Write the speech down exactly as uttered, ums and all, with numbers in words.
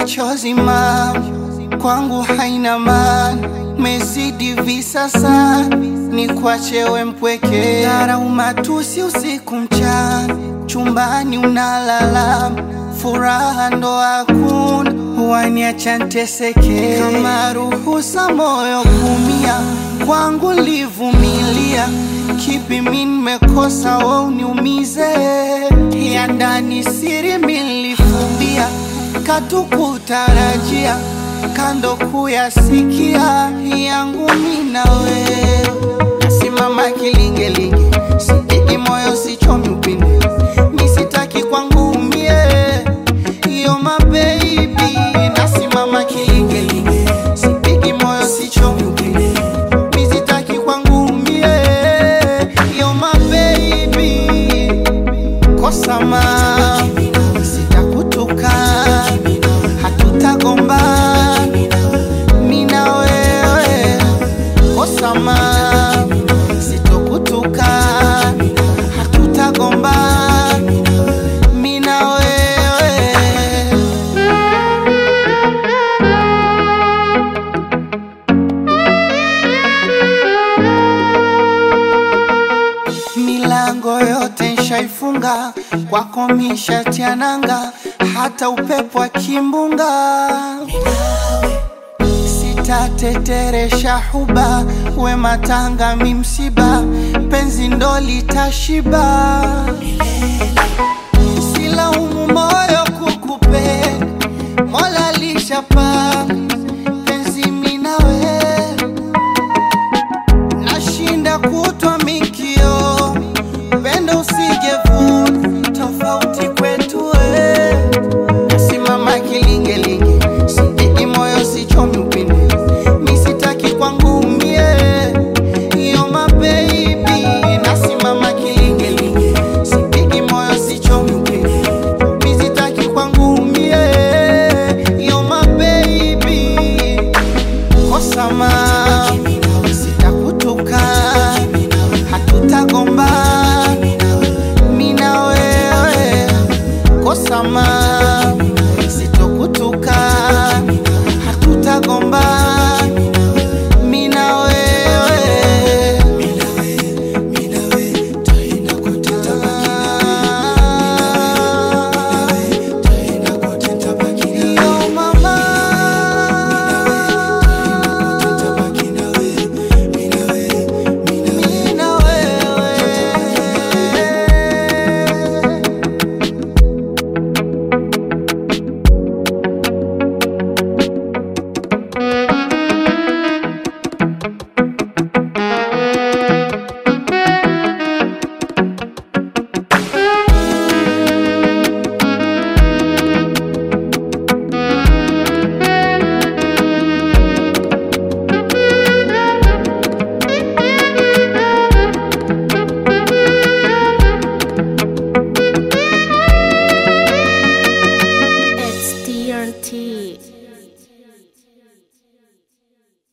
machozi mam kwangu haina maana, mezidi visasa ni kwachewe mpweke. Dara umatusi usiku mchana, chumbani unalala, furaha ndo hakuna, waniacha nteseke. Kama ruhusa moyo kumia, kwangu livumilia, kipi mimi nimekosa wewe uniumize? Ya ndani siri milifumbia, katukutarajia kando kuyasikia, yangu mimi na wewe. Nasimama kilingelinge, sipigi moyo sichomi upinde, mimi sitaki kwangu umie, yo my baby. Nasimama kilingelinge, sipigi moyo sichomi upinde, mimi sitaki kwangu umie, yo my baby. Kosa ma sitakutuka, hatutagomba mimi na wewe. Kosa ma sitokutuka, hatutagomba mimi na wewe. Milango yote nshaifunga, kwako mishatia nanga, hata upepo wa kimbunga sitateteresha huba, we matanga mi msiba, penzi ndo litashiba. Silaumu moyo kukupenda, Mola lishapanga penzi mimi na wewe. Nashinda kutwa mikio, pendo usijevuna, tofauti kwetu we. Nasimama kilingelinge, sipigi moyo sichomi upinde, mimi sitaki kwangu umie, yo my baby. Nasimama kilingelinge, sipigi moyo sichomi upinde, mimi sitaki kwangu umie, yo my baby. Kosa ma sitakutuka, hatutagomba mimi na wewe. Kosa ma